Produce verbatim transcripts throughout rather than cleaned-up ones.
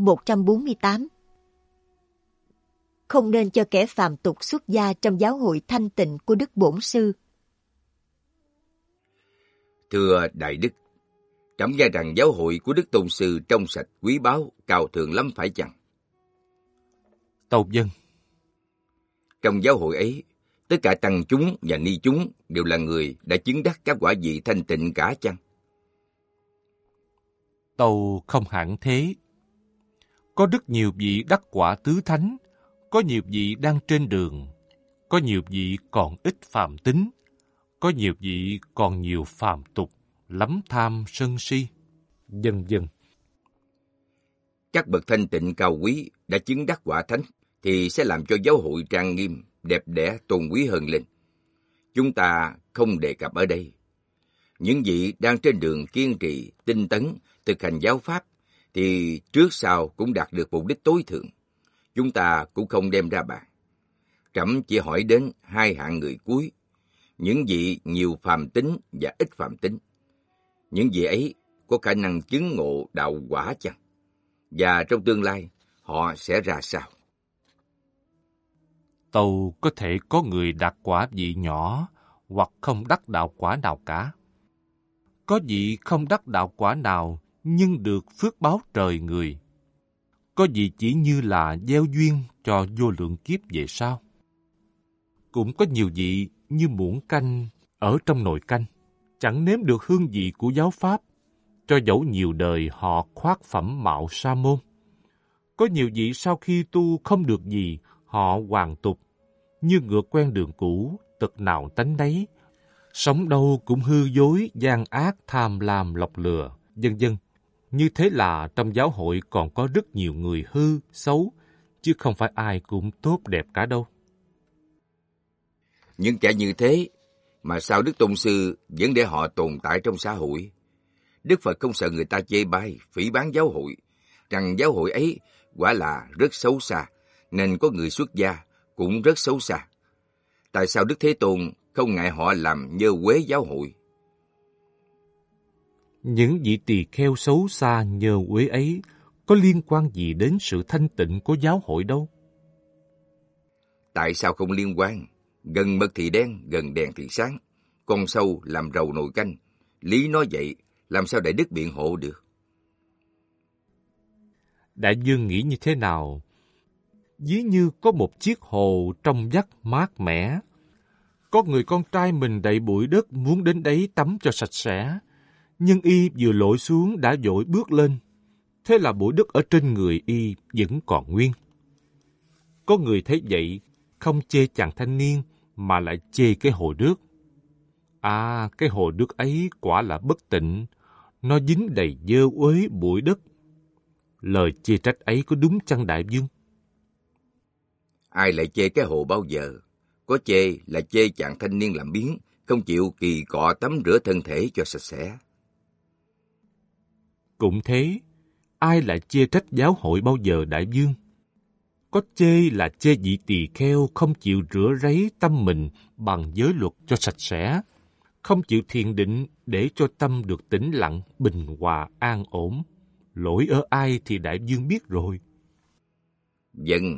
một trăm bốn mươi tám. Không nên cho kẻ phàm tục xuất gia trong giáo hội thanh tịnh của Đức Bổn Sư. Thưa Đại Đức, trẫm nghe rằng giáo hội của Đức Tôn Sư trong sạch, quý báu, cao thượng lắm phải chăng? Tâu vâng. Trong giáo hội ấy, tất cả tăng chúng và ni chúng đều là người đã chứng đắc các quả vị thanh tịnh cả chăng? Tâu không hẳn thế. Có rất nhiều vị đắc quả tứ thánh, có nhiều vị đang trên đường, có nhiều vị còn ít phàm tính, có nhiều vị còn nhiều phàm tục, lắm tham sân si, vân vân. Các bậc thanh tịnh cao quý đã chứng đắc quả thánh thì sẽ làm cho giáo hội trang nghiêm, đẹp đẽ, tôn quý hơn lên. Chúng ta không đề cập ở đây. Những vị đang trên đường kiên trì, tinh tấn, thực hành giáo pháp thì trước sau cũng đạt được mục đích tối thượng. Chúng ta cũng không đem ra bàn. Trẫm chỉ hỏi đến hai hạng người cuối, những vị nhiều phàm tính và ít phàm tính. Những vị ấy có khả năng chứng ngộ đạo quả chăng? Và trong tương lai, họ sẽ ra sao? Tâu có thể có người đạt quả vị nhỏ hoặc không đắc đạo quả nào cả. Có vị không đắc đạo quả nào nhưng được phước báo trời người. Có vị chỉ như là gieo duyên cho vô lượng kiếp về sau. Cũng có nhiều vị như muỗng canh ở trong nồi canh, chẳng nếm được hương vị của giáo pháp, cho dẫu nhiều đời họ khoác phẩm mạo sa môn. Có nhiều vị sau khi tu không được gì, họ hoàn tục, như ngựa quen đường cũ, tật nào tánh đấy, sống đâu cũng hư dối, gian ác, tham lam, lọc lừa, vân vân. Như thế là trong giáo hội còn có rất nhiều người hư, xấu, chứ không phải ai cũng tốt đẹp cả đâu. Những kẻ như thế mà sao Đức Tôn Sư vẫn để họ tồn tại trong xã hội? Đức Phật không sợ người ta chê bai, phỉ báng giáo hội, rằng giáo hội ấy quả là rất xấu xa, nên có người xuất gia cũng rất xấu xa. Tại sao Đức Thế Tôn không ngại họ làm nhơ quế giáo hội? Những vị tỳ kheo xấu xa nhơ quế ấy có liên quan gì đến sự thanh tịnh của giáo hội đâu? Tại sao không liên quan? Gần mực thì đen, gần đèn thì sáng. Con sâu làm rầu nồi canh. Lý nói vậy, làm sao Đại Đức biện hộ được? Đại vương nghĩ như thế nào? Ví như có một chiếc hồ trong vắt mát mẻ. Có người con trai mình đầy bụi đất muốn đến đấy tắm cho sạch sẽ. Nhưng y vừa lội xuống đã vội bước lên. Thế là bụi đất ở trên người y vẫn còn nguyên. Có người thấy vậy, không chê chàng thanh niên, mà lại chê cái hồ nước. À, cái hồ nước ấy quả là bất tịnh, nó dính đầy dơ uế bụi đất. Lời chê trách ấy có đúng chăng đại vương? Ai lại chê cái hồ bao giờ? Có chê là chê chàng thanh niên làm biếng, không chịu kỳ cọ tắm rửa thân thể cho sạch sẽ. Cũng thế, ai lại chê trách giáo hội bao giờ đại vương? Có chê là chê vị tỳ kheo không chịu rửa ráy tâm mình bằng giới luật cho sạch sẽ, không chịu thiền định để cho tâm được tĩnh lặng, bình hòa, an ổn. Lỗi ở ai thì đại vương biết rồi. Vâng.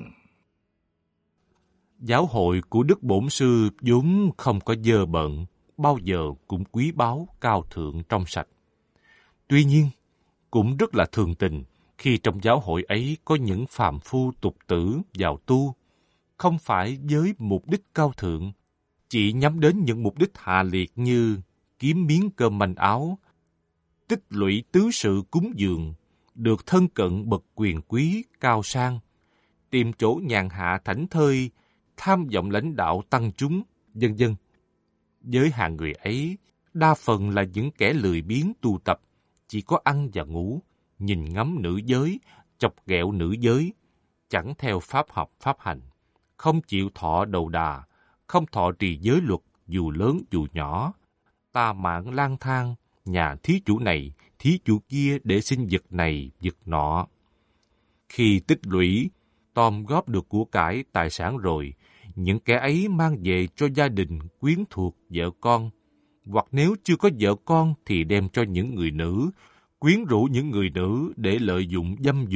Giáo hội của Đức Bổn Sư vốn không có dơ bẩn, bao giờ cũng quý báu, cao thượng, trong sạch. Tuy nhiên, cũng rất là thường tình khi trong giáo hội ấy có những phàm phu tục tử vào tu, không phải với mục đích cao thượng, chỉ nhắm đến những mục đích hạ liệt như kiếm miếng cơm manh áo, tích lũy tứ sự cúng dường, được thân cận bậc quyền quý cao sang, tìm chỗ nhàn hạ thảnh thơi, tham vọng lãnh đạo tăng chúng, vân vân. Với hàng người ấy, đa phần là những kẻ lười biếng tu tập, chỉ có ăn và ngủ, nhìn ngắm nữ giới, chọc ghẹo nữ giới, chẳng theo pháp học pháp hành, không chịu thọ đầu đà, không thọ trì giới luật dù lớn dù nhỏ, tà mạn lang thang, nhà thí chủ này, thí chủ kia để xin vật này, vật nọ. Khi tích lũy, tóm góp được của cải tài sản rồi, những kẻ ấy mang về cho gia đình, quyến thuộc, vợ con, hoặc nếu chưa có vợ con thì đem cho những người nữ, quyến rũ những người nữ để lợi dụng dâm dục,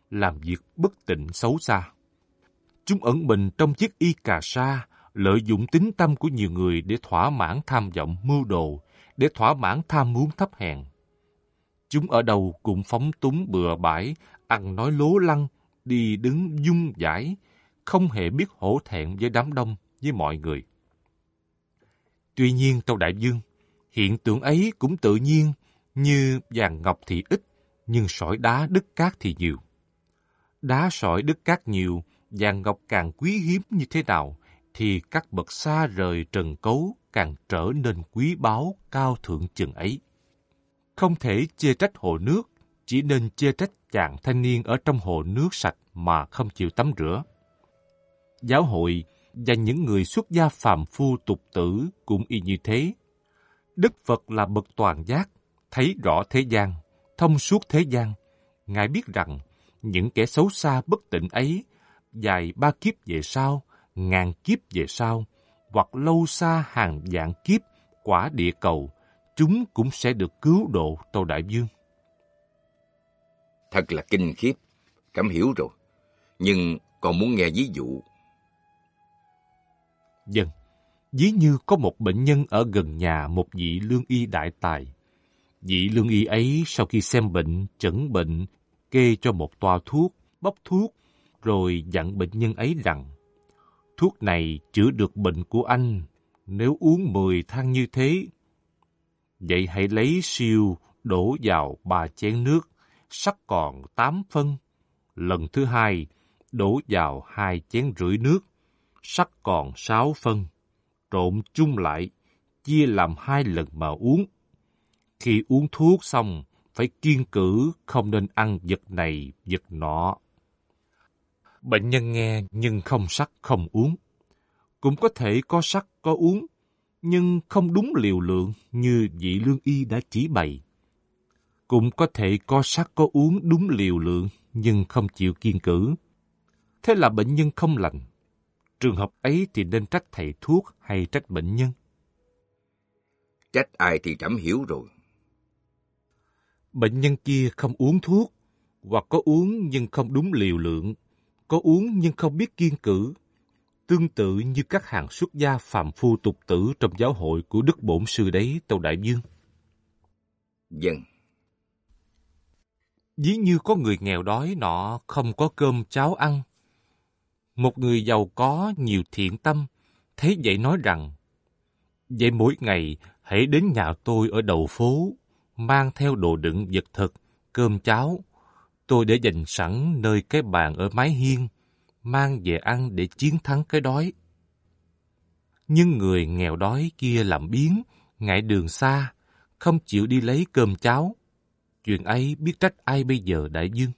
làm việc bất tịnh xấu xa. Chúng ẩn mình trong chiếc y cà sa, lợi dụng tín tâm của nhiều người để thỏa mãn tham vọng mưu đồ, để thỏa mãn tham muốn thấp hèn. Chúng ở đâu cũng phóng túng bừa bãi, ăn nói lố lăng, đi đứng dung dãi, không hề biết hổ thẹn với đám đông, với mọi người. Tuy nhiên, Tâu Đại Dương, hiện tượng ấy cũng tự nhiên, như vàng ngọc thì ít, nhưng sỏi đá đất cát thì nhiều. Đá sỏi đất cát nhiều, vàng ngọc càng quý hiếm như thế nào, thì các bậc xa rời trần cấu càng trở nên quý báu cao thượng chừng ấy. Không thể chê trách hồ nước, chỉ nên chê trách chàng thanh niên ở trong hồ nước sạch mà không chịu tắm rửa. Giáo hội và những người xuất gia phàm phu tục tử cũng y như thế. Đức Phật là bậc toàn giác, thấy rõ thế gian, thông suốt thế gian. Ngài biết rằng những kẻ xấu xa bất tịnh ấy, dài ba kiếp về sau, ngàn kiếp về sau, hoặc lâu xa hàng vạn kiếp, quả địa cầu, chúng cũng sẽ được cứu độ, Tâu Đại Dương. Thật là kinh khiếp, Trẫm hiểu rồi. Nhưng còn muốn nghe ví dụ. Vâng, ví như có một bệnh nhân ở gần nhà một vị lương y đại tài. Vị lương y ấy sau khi xem bệnh, chẩn bệnh, kê cho một toa thuốc, bốc thuốc, rồi dặn bệnh nhân ấy rằng, thuốc này chữa được bệnh của anh, nếu uống mười thang như thế. Vậy hãy lấy siêu đổ vào ba chén nước, sắc còn tám phân. Lần thứ hai, đổ vào hai chén rưỡi nước, sắc còn sáu phân. Trộn chung lại, chia làm hai lần mà uống. Khi uống thuốc xong, phải kiêng cữ, không nên ăn vật này, vật nọ. Bệnh nhân nghe nhưng không sắc không uống. Cũng có thể có sắc có uống, nhưng không đúng liều lượng như vị lương y đã chỉ bày. Cũng có thể có sắc có uống đúng liều lượng, nhưng không chịu kiêng cữ. Thế là bệnh nhân không lành. Trường hợp ấy thì nên trách thầy thuốc hay trách bệnh nhân? Trách ai thì Trẫm hiểu rồi. Bệnh nhân kia không uống thuốc, hoặc có uống nhưng không đúng liều lượng, có uống nhưng không biết kiêng cữ. Tương tự như các hàng xuất gia phàm phu tục tử trong giáo hội của Đức Bổn Sư đấy, Tâu Đại Dương. Vâng. Ví như có người nghèo đói nọ không có cơm cháo ăn. Một người giàu có nhiều thiện tâm, thấy vậy nói rằng, vậy mỗi ngày hãy đến nhà tôi ở đầu phố, mang theo đồ đựng vật thực, cơm cháo. Tôi để dành sẵn nơi cái bàn ở mái hiên, mang về ăn để chiến thắng cái đói. Nhưng người nghèo đói kia làm biếng, ngại đường xa, không chịu đi lấy cơm cháo. Chuyện ấy biết trách ai bây giờ, Đại Dương?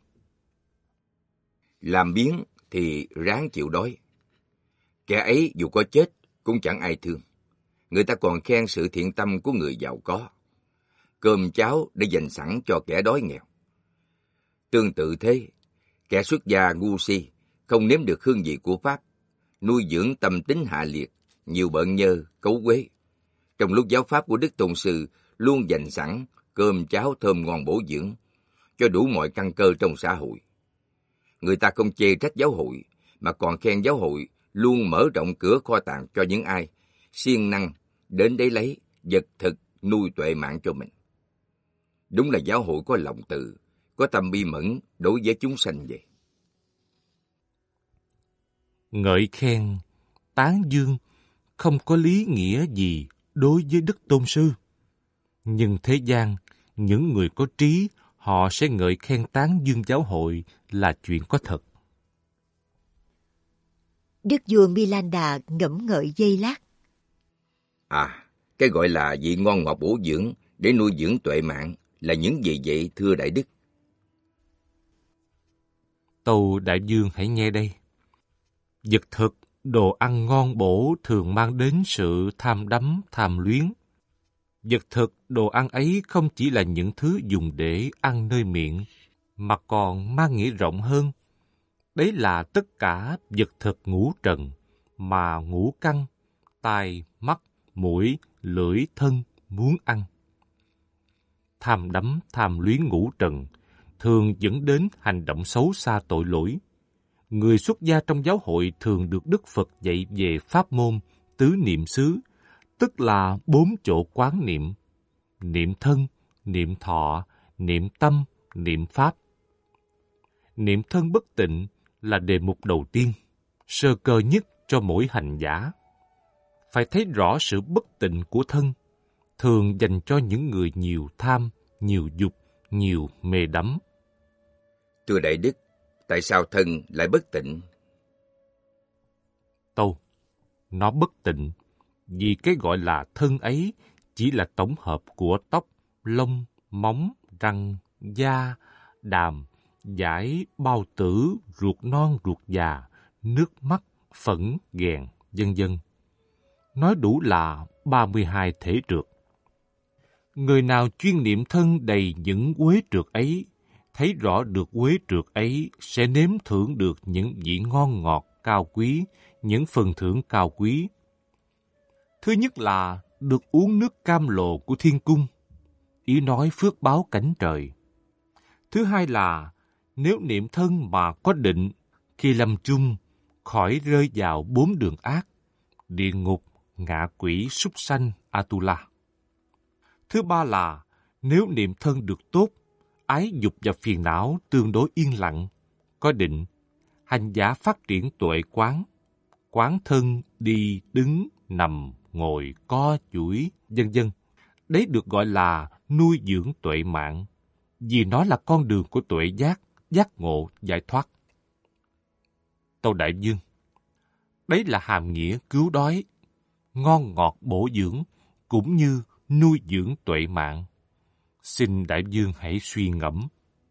Làm biếng thì ráng chịu đói. Kẻ ấy dù có chết cũng chẳng ai thương. Người ta còn khen sự thiện tâm của người giàu có. Cơm cháo để dành sẵn cho kẻ đói nghèo. Tương tự thế, kẻ xuất gia ngu si, không nếm được hương vị của Pháp, nuôi dưỡng tâm tính hạ liệt, nhiều bợn nhơ, cấu quế. Trong lúc giáo pháp của Đức Tôn Sư luôn dành sẵn cơm cháo thơm ngon bổ dưỡng, cho đủ mọi căn cơ trong xã hội. Người ta không chê trách giáo hội, mà còn khen giáo hội luôn mở rộng cửa kho tàng cho những ai siêng năng đến đấy lấy vật thực nuôi tuệ mạng cho mình. Đúng là giáo hội có lòng từ, có tâm bi mẫn đối với chúng sanh vậy. Ngợi khen, tán dương không có lý nghĩa gì đối với Đức Tôn Sư. Nhưng thế gian, những người có trí, họ sẽ ngợi khen tán dương giáo hội là chuyện có thật. Đức vua Milanda ngẫm ngợi giây lát. À, cái gọi là vị ngon ngọt bổ dưỡng để nuôi dưỡng tuệ mạng là những gì vậy thưa Đại Đức? Tâu Đại Dương hãy nghe đây. Vật thực, đồ ăn ngon bổ thường mang đến sự tham đắm, tham luyến. Vật thực, đồ ăn ấy không chỉ là những thứ dùng để ăn nơi miệng, mà còn mang nghĩa rộng hơn. Đấy là tất cả vật thực ngũ trần, mà ngũ căn, tai, mắt, mũi, lưỡi, thân muốn ăn. Tham đắm, tham luyến ngũ trần, thường dẫn đến hành động xấu xa tội lỗi. Người xuất gia trong giáo hội thường được Đức Phật dạy về pháp môn tứ niệm xứ, tức là bốn chỗ quán niệm: niệm thân, niệm thọ, niệm tâm, niệm pháp. Niệm thân bất tịnh là đề mục đầu tiên, sơ cơ nhất cho mỗi hành giả. Phải thấy rõ sự bất tịnh của thân, thường dành cho những người nhiều tham, nhiều dục, nhiều mê đắm. Thưa Đại Đức, tại sao thân lại bất tịnh? Tâu, nó bất tịnh vì cái gọi là thân ấy chỉ là tổng hợp của tóc, lông, móng, răng, da, đàm, dải, bao tử, ruột non, ruột già, nước mắt, phẫn, ghèn, vân vân. Nói đủ là ba mươi hai thể trượt. Người nào chuyên niệm thân đầy những uế trượt ấy, thấy rõ được uế trượt ấy sẽ nếm thưởng được những vị ngon ngọt cao quý, những phần thưởng cao quý. Thứ nhất là được uống nước cam lồ của thiên cung, ý nói phước báo cảnh trời. Thứ hai là nếu niệm thân mà có định, khi lâm chung, khỏi rơi vào bốn đường ác, địa ngục, ngạ quỷ, súc sanh, Atula. Thứ ba là nếu niệm thân được tốt, ái dục và phiền não tương đối yên lặng, có định, hành giả phát triển tuệ quán, quán thân đi, đứng, nằm, ngồi, co, duỗi, vân vân. Đấy được gọi là nuôi dưỡng tuệ mạng, vì nó là con đường của tuệ giác, giác ngộ, giải thoát. Tâu Đại Dương, đấy là hàm nghĩa cứu đói, ngon ngọt bổ dưỡng, cũng như nuôi dưỡng tuệ mạng. Xin Đại Dương hãy suy ngẫm.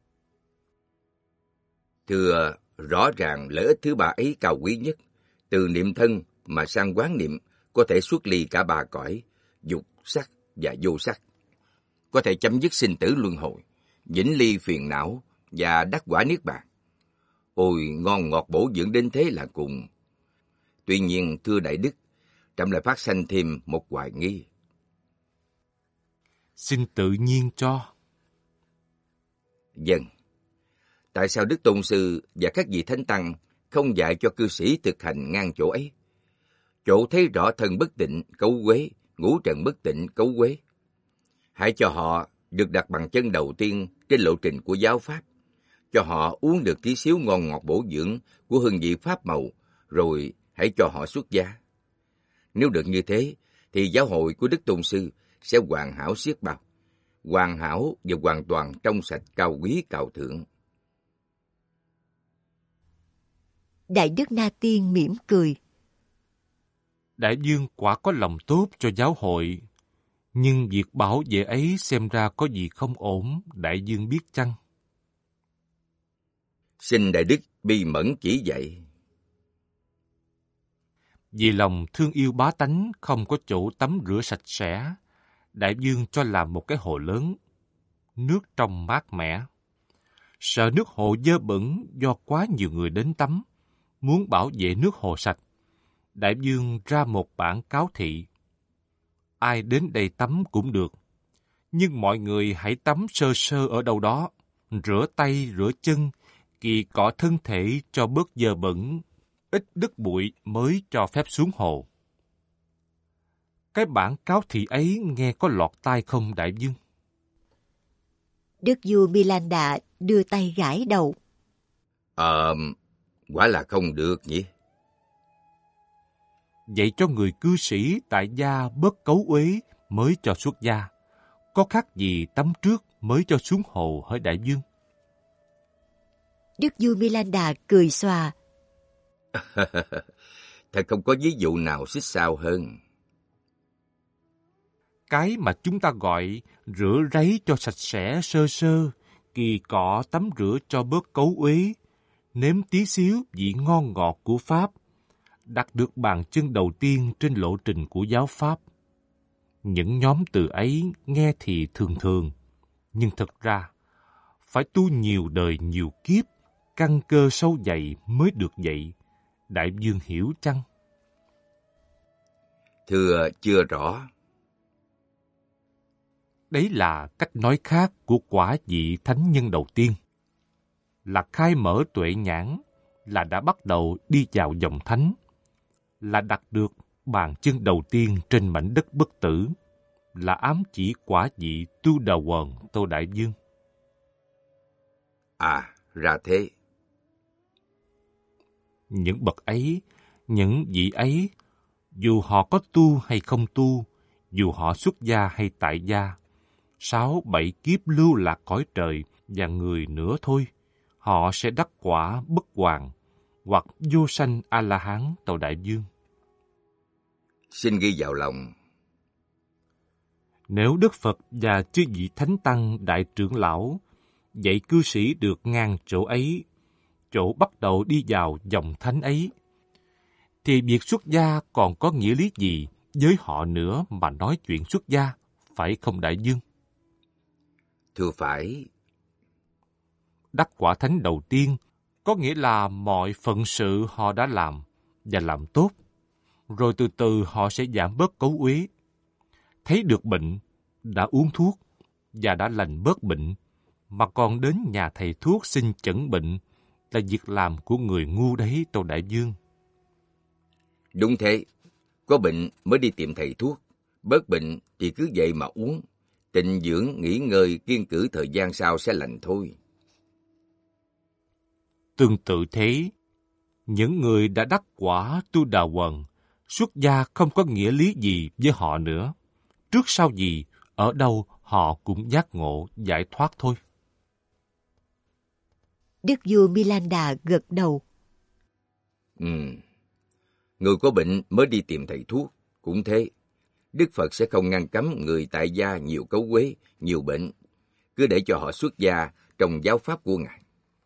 Thưa, rõ ràng lợi ích thứ ba ấy cao quý nhất. Từ niệm thân mà sang quán niệm có thể xuất ly cả ba cõi, dục, sắc và vô sắc. Có thể chấm dứt sinh tử luân hồi, vĩnh ly phiền não và đắc quả niết bàn. Ôi, ngon ngọt bổ dưỡng đến thế là cùng. Tuy nhiên, thưa Đại Đức, trẫm lại phát sanh thêm một hoài nghi. Xin tự nhiên cho. Vâng. Tại sao Đức Tôn Sư và các vị Thánh Tăng không dạy cho cư sĩ thực hành ngang chỗ ấy? Chỗ thấy rõ thân bất tịnh, cấu quế, ngũ trần bất tịnh, cấu quế. Hãy cho họ được đặt bằng chân đầu tiên trên lộ trình của giáo pháp, cho họ uống được tí xíu ngon ngọt bổ dưỡng của hương vị pháp màu, rồi hãy cho họ xuất gia. Nếu được như thế, thì giáo hội của Đức Tôn Sư sẽ hoàn hảo xiết bao, hoàn hảo và hoàn toàn trong sạch, cao quý, cao thượng. Đại Đức Na Tiên mỉm cười. Đại Dương quả có lòng tốt cho giáo hội, nhưng việc bảo vệ ấy xem ra có gì không ổn, Đại Dương biết chăng? Xin Đại Đức bi mẫn chỉ dạy. Vì lòng thương yêu bá tánh không có chỗ tắm rửa sạch sẽ, Đại Dương cho làm một cái hồ lớn, nước trong mát mẻ. Sợ nước hồ dơ bẩn do quá nhiều người đến tắm, muốn bảo vệ nước hồ sạch, Đại Dương ra một bản cáo thị. Ai đến đây tắm cũng được, nhưng mọi người hãy tắm sơ sơ ở đâu đó, rửa tay, rửa chân, kỳ cọ thân thể cho bớt dơ bẩn, ít đất bụi mới cho phép xuống hồ. Cái bản cáo thị ấy nghe có lọt tai không, Đại Dương? Đức vua Milanda đưa tay gãi đầu. Ờ, quả là không được nhỉ? Dạy cho người cư sĩ tại gia bớt cấu uế mới cho xuất gia. Có khác gì tắm trước mới cho xuống hồ hỡi Đại Dương? Đức vua Milanda cười xòa. Thật không có ví dụ nào xích sao hơn. Cái mà chúng ta gọi rửa ráy cho sạch sẽ sơ sơ, kỳ cọ tắm rửa cho bớt cấu uế, nếm tí xíu vị ngon ngọt của Pháp, đặt được bàn chân đầu tiên trên lộ trình của giáo Pháp. Những nhóm từ ấy nghe thì thường thường, nhưng thực ra phải tu nhiều đời nhiều kiếp, căn cơ sâu dày mới được vậy. Đại Dương hiểu chăng? Thưa, chưa rõ. Đấy là cách nói khác của quả vị thánh nhân đầu tiên. là khai mở tuệ nhãn, là đã bắt đầu đi vào dòng thánh, là đặt được bàn chân đầu tiên trên mảnh đất bất tử, là ám chỉ quả vị Tu Đà Quần Tô Đại Dương. À, ra thế. Những bậc ấy, những vị ấy, dù họ có tu hay không tu, dù họ xuất gia hay tại gia, sáu bảy kiếp lưu lạc cõi trời và người nữa thôi, họ sẽ đắc quả bất hoàn hoặc vô sanh A-la-hán Tàu Đại Dương. Xin ghi vào lòng. Nếu Đức Phật và chư vị Thánh Tăng Đại trưởng lão dạy cư sĩ được ngang chỗ ấy, chỗ bắt đầu đi vào dòng thánh ấy, thì việc xuất gia còn có nghĩa lý gì với họ nữa mà nói chuyện xuất gia, phải không Đại Dương? Thưa phải. Đắc quả thánh đầu tiên có nghĩa là mọi phận sự họ đã làm và làm tốt, rồi từ từ họ sẽ giảm bớt cấu uế. Thấy được bệnh, đã uống thuốc và đã lành bớt bệnh, mà còn đến nhà thầy thuốc xin chẩn bệnh là việc làm của người ngu đấy, Tô Đại Dương. Đúng thế, có bệnh mới đi tìm thầy thuốc, bớt bệnh thì cứ vậy mà uống, tịnh dưỡng, nghỉ ngơi, kiêng cữ thời gian sau sẽ lành thôi. Tương tự thế, những người đã đắc quả Tu Đà Quần, xuất gia không có nghĩa lý gì với họ nữa. Trước sau gì, ở đâu họ cũng giác ngộ, giải thoát thôi. Đức vua Milanda gật đầu. Ừ. Người có bệnh mới đi tìm thầy thuốc, cũng thế. Đức Phật sẽ không ngăn cấm người tại gia nhiều cấu uế, nhiều bệnh, cứ để cho họ xuất gia trong giáo pháp của Ngài.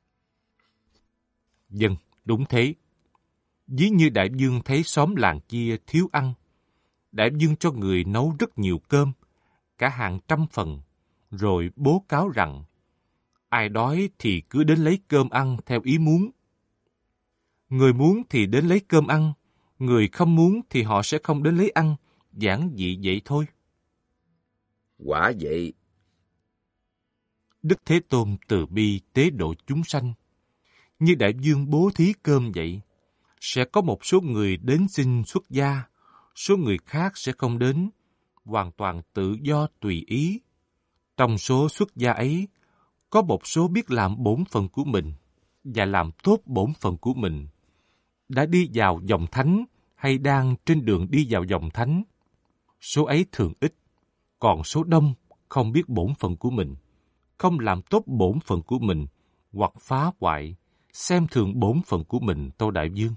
Vâng, đúng thế. Ví như Đại Dương thấy xóm làng kia thiếu ăn, Đại Dương cho người nấu rất nhiều cơm, cả hàng trăm phần, rồi bố cáo rằng ai đói thì cứ đến lấy cơm ăn theo ý muốn. Người muốn thì đến lấy cơm ăn, người không muốn thì họ sẽ không đến lấy ăn, giản dị vậy thôi. Quả vậy. Đức Thế Tôn từ bi tế độ chúng sanh. Như Đại Dương bố thí cơm vậy, sẽ có một số người đến xin xuất gia, số người khác sẽ không đến, hoàn toàn tự do tùy ý. Trong số xuất gia ấy, có một số biết làm bổn phận của mình và làm tốt bổn phận của mình, đã đi vào dòng thánh hay đang trên đường đi vào dòng thánh. Số ấy thường ít, còn số đông không biết bổn phận của mình, không làm tốt bổn phận của mình, hoặc phá hoại, xem thường bổn phận của mình, Tô Đại Dương.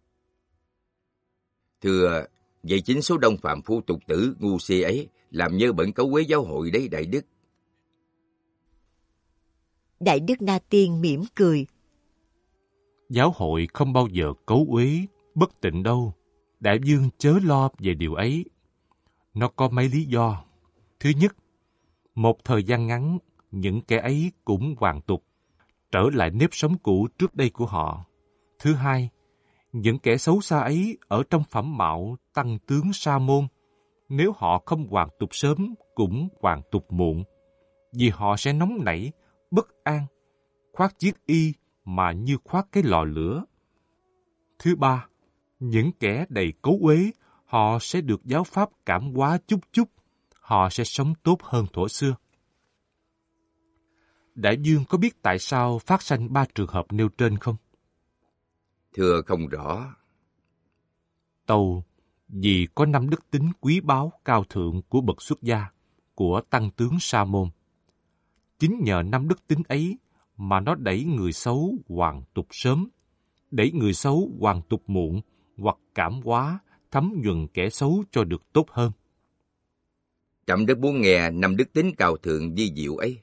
Thưa, vậy chính số đông phạm phu tục tử ngu si ấy làm nhơ bẩn cấu uế giáo hội đấy, Đại Đức. Đại Đức Na Tiên mỉm cười. Giáo hội không bao giờ cấu uế, bất tịnh đâu. Đại Dương chớ lo về điều ấy. Nó có mấy lý do. Thứ nhất, một thời gian ngắn, những kẻ ấy cũng hoàn tục, trở lại nếp sống cũ trước đây của họ. Thứ hai, những kẻ xấu xa ấy ở trong phẩm mạo tăng tướng sa môn, nếu họ không hoàn tục sớm cũng hoàn tục muộn, vì họ sẽ nóng nảy, bất an, khoác chiếc y mà như khoác cái lò lửa. Thứ ba, những kẻ đầy cấu uế, họ sẽ được giáo pháp cảm hóa chút chút, họ sẽ sống tốt hơn thuở xưa. Đại Dương có biết tại sao phát sanh ba trường hợp nêu trên không? Thưa không rõ. Tâu, vì có năm đức tính quý báu cao thượng của bậc xuất gia, của tăng tướng Sa môn. Chính nhờ năm đức tính ấy mà nó đẩy người xấu hoàn tục sớm, đẩy người xấu hoàn tục muộn, hoặc cảm hóa, thấm nhuần kẻ xấu cho được tốt hơn. Trẫm rất muốn nghe năm đức tính cao thượng vi diệu ấy.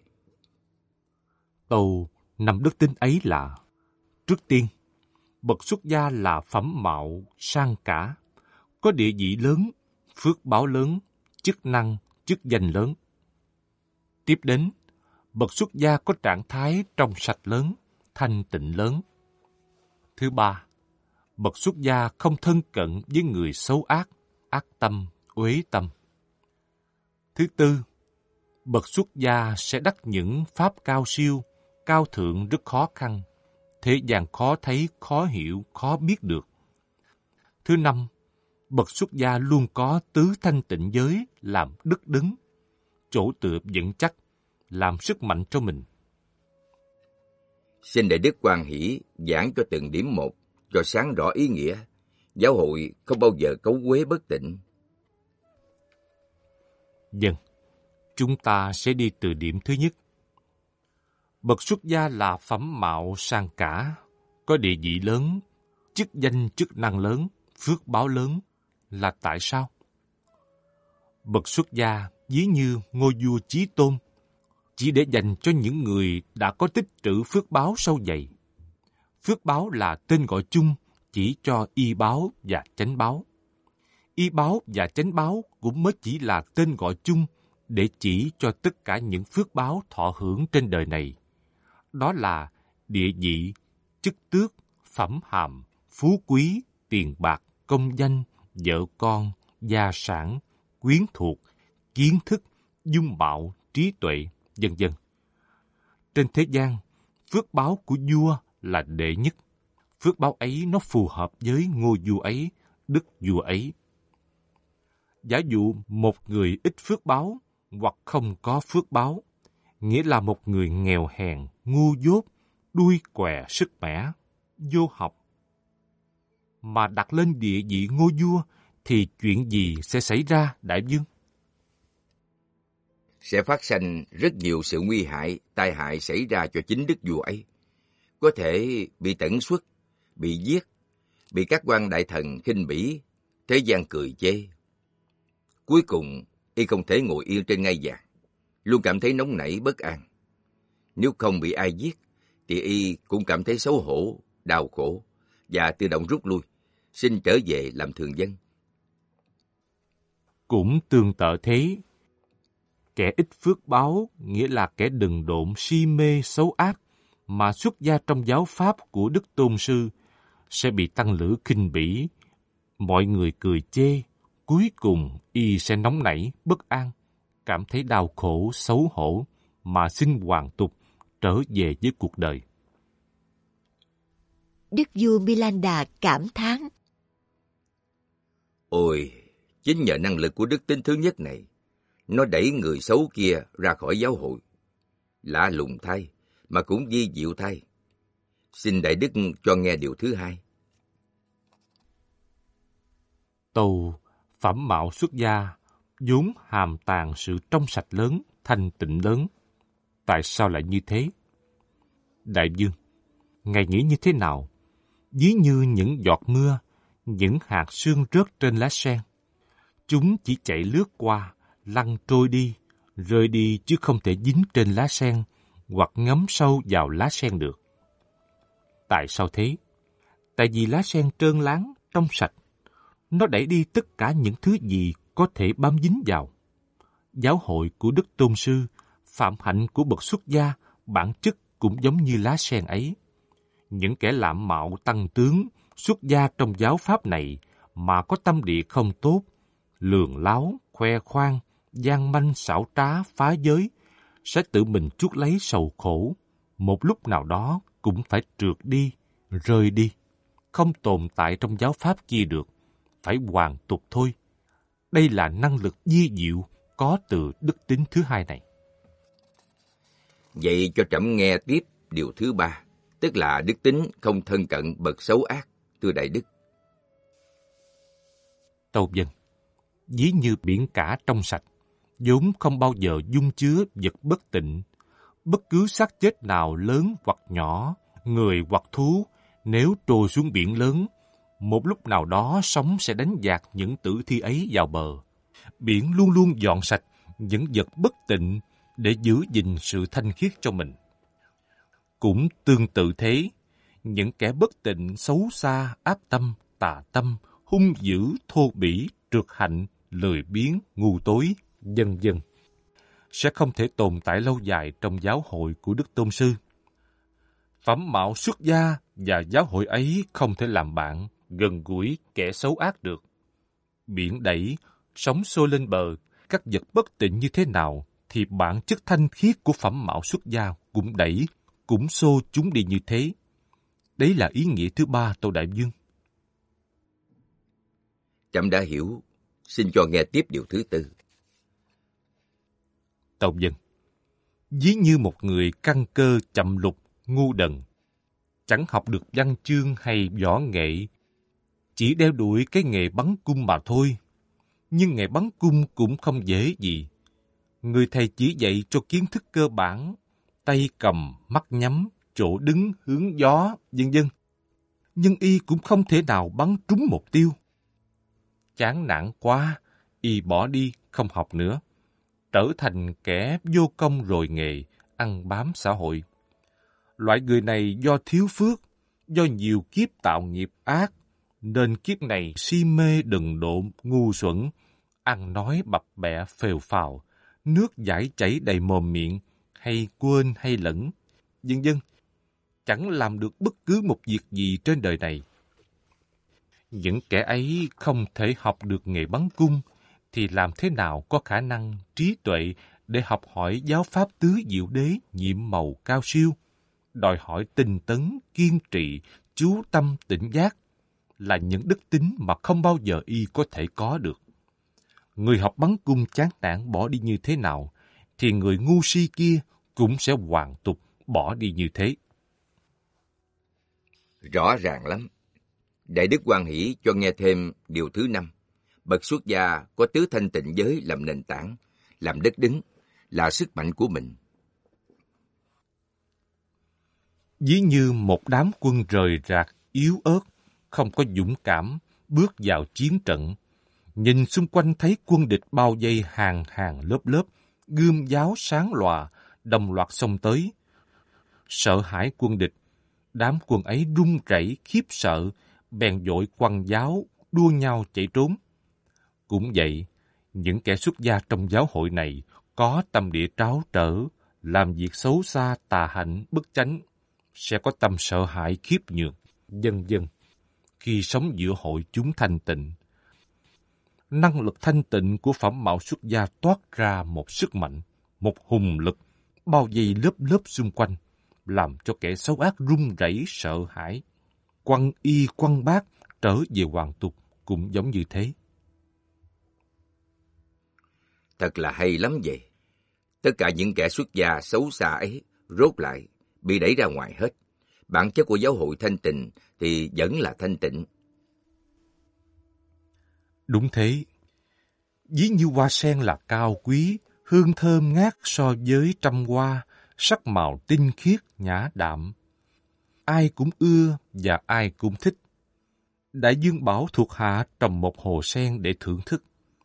Tâu, năm đức tính ấy là: trước tiên, bậc xuất gia là phẩm mạo sang cả, có địa vị lớn, phước báo lớn, chức năng, chức danh lớn. Tiếp đến, bậc xuất gia có trạng thái trong sạch lớn, thanh tịnh lớn. Thứ ba, bậc xuất gia không thân cận với người xấu ác, ác tâm, uế tâm. Thứ tư, bậc xuất gia sẽ đắc những pháp cao siêu, cao thượng rất khó khăn, thế gian khó thấy, khó hiểu, khó biết được. Thứ năm, bậc xuất gia luôn có tứ thanh tịnh giới làm đức đứng, chỗ tựa vững chắc, làm sức mạnh cho mình. Xin Đại Đức hoan hỷ giảng cho từng điểm một, cho sáng rõ ý nghĩa. Giáo hội không bao giờ cấu quế bất tịnh. Vâng, chúng ta sẽ đi từ điểm thứ nhất. Bậc xuất gia là phẩm mạo sang cả, có địa vị lớn, chức danh chức năng lớn, phước báo lớn. Là tại sao? Bậc xuất gia ví như ngôi vua Chí Tôn, chỉ để dành cho những người đã có tích trữ phước báo sâu dày. Phước báo là tên gọi chung chỉ cho y báo và chánh báo. Y báo và chánh báo cũng mới chỉ là tên gọi chung để chỉ cho tất cả những phước báo thọ hưởng trên đời này. Đó là địa vị, chức tước, phẩm hàm, phú quý, tiền bạc, công danh, vợ con, gia sản, quyến thuộc, kiến thức, dung mạo, trí tuệ, vân vân. Trên thế gian, phước báo của vua là đệ nhất. Phước báo ấy nó phù hợp với ngôi vua ấy, đức vua ấy. Giả dụ một người ít phước báo hoặc không có phước báo, nghĩa là một người nghèo hèn, ngu dốt, đuôi què sức mẻ, vô học. Mà đặt lên địa vị ngôi vua thì chuyện gì sẽ xảy ra, đại vương? Sẽ phát sinh rất nhiều sự nguy hại, tai hại xảy ra cho chính đức vua ấy. Có thể bị tẩn xuất, bị giết, bị các quan đại thần khinh bỉ, thế gian cười chê. Cuối cùng, y không thể ngồi yên trên ngai vàng, luôn cảm thấy nóng nảy bất an. Nếu không bị ai giết, thì y cũng cảm thấy xấu hổ, đau khổ, và tự động rút lui, xin trở về làm thường dân. Cũng tương tự thế, kẻ ít phước báo nghĩa là kẻ đần độn si mê xấu ác mà xuất gia trong giáo pháp của Đức Tôn Sư sẽ bị tăng lữ khinh bỉ, mọi người cười chê, cuối cùng y sẽ nóng nảy, bất an, cảm thấy đau khổ, xấu hổ mà xin hoàn tục trở về với cuộc đời. Đức vua Milanda cảm thán: Ôi, chính nhờ năng lực của đức tính thứ nhất này, nó đẩy người xấu kia ra khỏi giáo hội. Lạ lùng thay, mà cũng vi diệu thay. Xin Đại Đức cho nghe điều thứ hai. Tâu phẩm mạo xuất gia vốn hàm tàng sự trong sạch lớn, thanh tịnh lớn. Tại sao lại như thế? Đại vương, ngài nghĩ như thế nào? Ví như những giọt mưa, những hạt sương rớt trên lá sen. Chúng chỉ chạy lướt qua, lăn trôi đi, rơi đi chứ không thể dính trên lá sen hoặc ngấm sâu vào lá sen được. Tại sao thế? Tại vì lá sen trơn láng, trong sạch. Nó đẩy đi tất cả những thứ gì có thể bám dính vào. Giáo hội của Đức Tôn Sư, phạm hạnh của bậc xuất gia, bản chất cũng giống như lá sen ấy. Những kẻ lạm mạo tăng tướng, xuất gia trong giáo pháp này mà có tâm địa không tốt, lường láo, khoe khoang, gian manh xảo trá, phá giới, sẽ tự mình chuốc lấy sầu khổ, một lúc nào đó cũng phải trượt đi, rơi đi, không tồn tại trong giáo pháp kia được, phải hoàn tục thôi. Đây là năng lực vi diệu có từ đức tính thứ hai này. Vậy cho trẫm nghe tiếp điều thứ ba, tức là đức tính không thân cận bậc xấu ác, thưa Đại Đức. Tâu vâng, ví như biển cả trong sạch, vốn không bao giờ dung chứa vật bất tịnh. Bất cứ xác chết nào lớn hoặc nhỏ, người hoặc thú, nếu trôi xuống biển lớn, một lúc nào đó sóng sẽ đánh dạt những tử thi ấy vào bờ. Biển luôn luôn dọn sạch những vật bất tịnh để giữ gìn sự thanh khiết cho mình. Cũng tương tự thế, những kẻ bất tịnh, xấu xa, ác tâm, tà tâm, hung dữ, thô bỉ, trượt hạnh, lười biếng, ngu tối, vân vân sẽ không thể tồn tại lâu dài trong giáo hội của Đức Tôn Sư. Phẩm mạo xuất gia và giáo hội ấy không thể làm bạn, gần gũi kẻ xấu ác được. Biển đẩy, sóng xô lên bờ, các vật bất tịnh như thế nào, thì bản chất thanh khiết của phẩm mạo xuất gia cũng đẩy, cũng xô chúng đi như thế. Đấy là ý nghĩa thứ ba, Tâu Đại Dương. Trẫm đã hiểu, xin cho nghe tiếp điều thứ tư. Tâu Dân, ví như một người căn cơ chậm lục, ngu đần, chẳng học được văn chương hay võ nghệ, chỉ đeo đuổi cái nghề bắn cung mà thôi. Nhưng nghề bắn cung cũng không dễ gì. Người thầy chỉ dạy cho kiến thức cơ bản, tay cầm, mắt nhắm, chỗ đứng, hướng gió, vân vân. Nhưng y cũng không thể nào bắn trúng mục tiêu. Chán nản quá, y bỏ đi, không học nữa, trở thành kẻ vô công rồi nghề, ăn bám xã hội. Loại người này do thiếu phước, do nhiều kiếp tạo nghiệp ác, nên kiếp này si mê đần độn, ngu xuẩn, ăn nói bập bẹ phèo phào, nước dãi chảy đầy mồm miệng, hay quên hay lẫn, vân vân, chẳng làm được bất cứ một việc gì trên đời này. Những kẻ ấy không thể học được nghề bắn cung, thì làm thế nào có khả năng trí tuệ để học hỏi giáo pháp tứ diệu đế nhiệm màu cao siêu, đòi hỏi tinh tấn, kiên trì, chú tâm tỉnh giác, là những đức tính mà không bao giờ y có thể có được. Người học bắn cung chán nản bỏ đi như thế nào, thì người ngu si kia cũng sẽ hoàn tục bỏ đi như thế. Rõ ràng lắm. Đại đức hoan hỷ cho nghe thêm điều thứ năm. Bậc xuất gia có tứ thanh tịnh giới làm nền tảng, làm đất đứng, là sức mạnh của mình. Ví như một đám quân rời rạc, yếu ớt, không có dũng cảm, bước vào chiến trận. Nhìn xung quanh thấy quân địch bao vây hàng hàng lớp lớp, gươm giáo sáng lòa, đồng loạt xông tới. Sợ hãi quân địch, đám quân ấy run rẩy khiếp sợ, bèn vội quăng giáo, đua nhau chạy trốn. Cũng vậy, những kẻ xuất gia trong giáo hội này có tâm địa tráo trở, làm việc xấu xa, tà hạnh, bất chánh, sẽ có tâm sợ hãi khiếp nhược, vân vân. Khi sống giữa hội chúng thanh tịnh, năng lực thanh tịnh của phẩm mạo xuất gia toát ra một sức mạnh, một hùng lực, bao vây lớp lớp xung quanh, làm cho kẻ xấu ác run rẩy sợ hãi. Quăng y quăng bác trở về hoàn tục cũng giống như thế. Thật là hay lắm vậy. Tất cả những kẻ xuất gia xấu xa ấy rốt lại bị đẩy ra ngoài hết. Bản chất của giáo hội thanh tịnh thì vẫn là thanh tịnh. Đúng thế. Ví như hoa sen là cao quý, hương thơm ngát so với trăm hoa, sắc màu tinh khiết, nhã đạm. Ai cũng ưa và ai cũng thích. Đại Dương bảo thuộc hạ trồng một hồ sen để thưởng thức.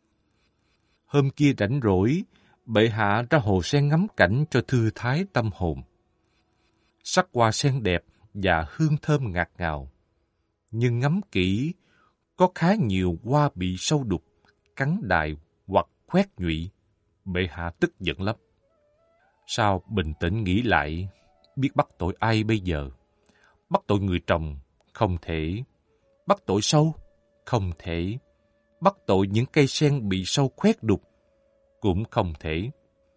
Hôm kia rảnh rỗi, bệ hạ ra hồ sen ngắm cảnh cho thư thái tâm hồn. Sắc hoa sen đẹp và hương thơm ngạt ngào. Nhưng ngắm kỹ, có khá nhiều hoa bị sâu đục, cắn đài hoặc khoét nhụy. Bệ hạ tức giận lắm. Sao bình tĩnh nghĩ lại, biết bắt tội ai bây giờ? Bắt tội người trồng, không thể. Bắt tội sâu, không thể. Bắt tội những cây sen bị sâu khoét đục, cũng không thể.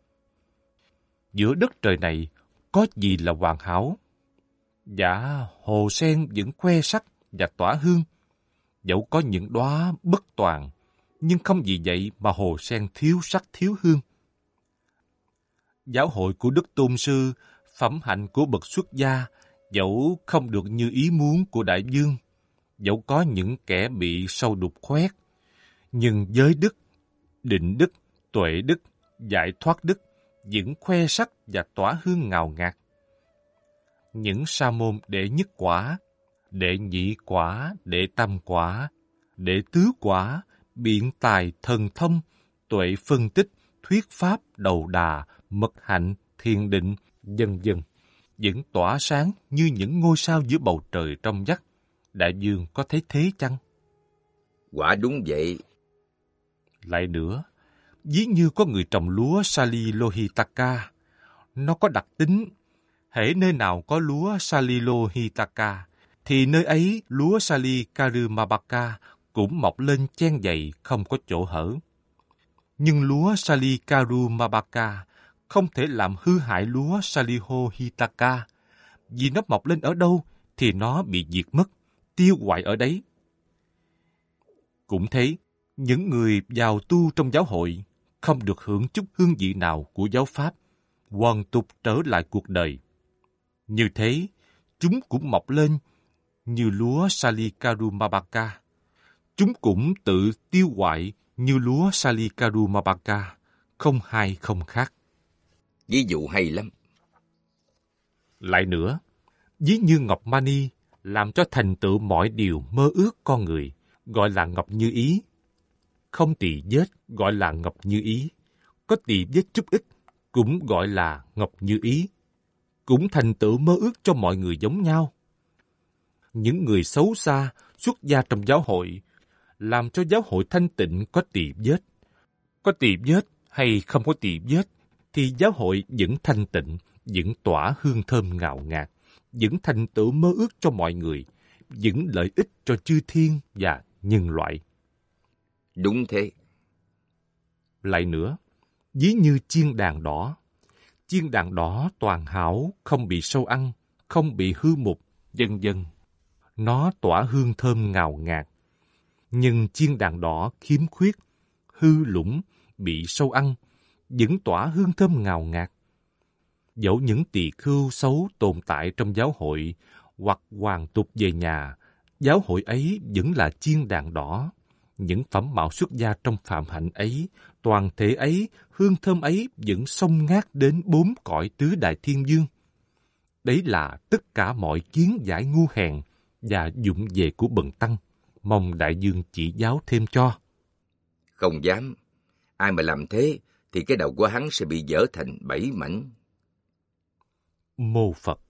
Giữa đất trời này, có gì là hoàn hảo? Dạ, hồ sen vẫn khoe sắc và tỏa hương. Dẫu có những đóa bất toàn, nhưng không vì vậy mà hồ sen thiếu sắc thiếu hương. Giáo hội của Đức Tôn Sư, phẩm hạnh của bậc xuất gia, dẫu không được như ý muốn của Đại Dương, dẫu có những kẻ bị sâu đục khoét, nhưng giới đức, định đức, tuệ đức, giải thoát đức vẫn khoe sắc và tỏa hương ngào ngạt. Những sa môn đệ nhất quả, đệ nhị quả, đệ tam quả, đệ tứ quả, biện tài thần thông, tuệ phân tích, thuyết pháp đầu đà, mật hạnh, thiền định, vân vân, vẫn tỏa sáng như những ngôi sao giữa bầu trời trong vắt. Đại Dương có thấy thế chăng? Quả đúng vậy. Lại nữa, ví như có người trồng lúa Salilohitaka, nó có đặc tính, hễ nơi nào có lúa Salilohitaka, thì nơi ấy lúa Salikarumabaka cũng mọc lên chen dày không có chỗ hở. Nhưng lúa Salikarumabaka không thể làm hư hại lúa Salilohitaka, vì nó mọc lên ở đâu thì nó bị diệt mất, tiêu hoại ở đấy. Cũng thế, những người vào tu trong giáo hội không được hưởng chút hương vị nào của giáo pháp, hoàn tục trở lại cuộc đời. Như thế, chúng cũng mọc lên như lúa Salikarumabaka. Chúng cũng tự tiêu hoại như lúa Salikarumabaka, không hai không khác. Ví dụ hay lắm. Lại nữa, ví như ngọc mani làm cho thành tựu mọi điều mơ ước con người, gọi là ngọc như ý. Không tỳ vết gọi là ngọc như ý. Có tỳ vết chút ít cũng gọi là ngọc như ý. Cũng thành tựu mơ ước cho mọi người giống nhau. Những người xấu xa, xuất gia trong giáo hội, làm cho giáo hội thanh tịnh có tỳ vết. Có tỳ vết hay không có tỳ vết, thì giáo hội vẫn thanh tịnh, vẫn tỏa hương thơm ngào ngạt, vẫn thành tựu mơ ước cho mọi người, vẫn lợi ích cho chư thiên và nhân loại. Đúng thế. Lại nữa, ví như chiên đàn đỏ. Chiên đàn đỏ toàn hảo, không bị sâu ăn, không bị hư mục, vân vân. Nó tỏa hương thơm ngào ngạt. Nhưng chiên đàn đỏ khiếm khuyết, hư lũng, bị sâu ăn, vẫn tỏa hương thơm ngào ngạt. Dẫu những tỳ khưu xấu tồn tại trong giáo hội hoặc hoàn tục về nhà, giáo hội ấy vẫn là chiên đàn đỏ. Những phẩm mạo xuất gia trong phạm hạnh ấy, toàn thể ấy, hương thơm ấy vẫn xông ngát đến bốn cõi tứ đại thiên dương. Đấy là tất cả mọi kiến giải ngu hèn và dụng về của bần tăng. Mong đại dương chỉ giáo thêm cho. Không dám. Ai mà làm thế, thì cái đầu của hắn sẽ bị dở thành bảy mảnh. Mô Phật.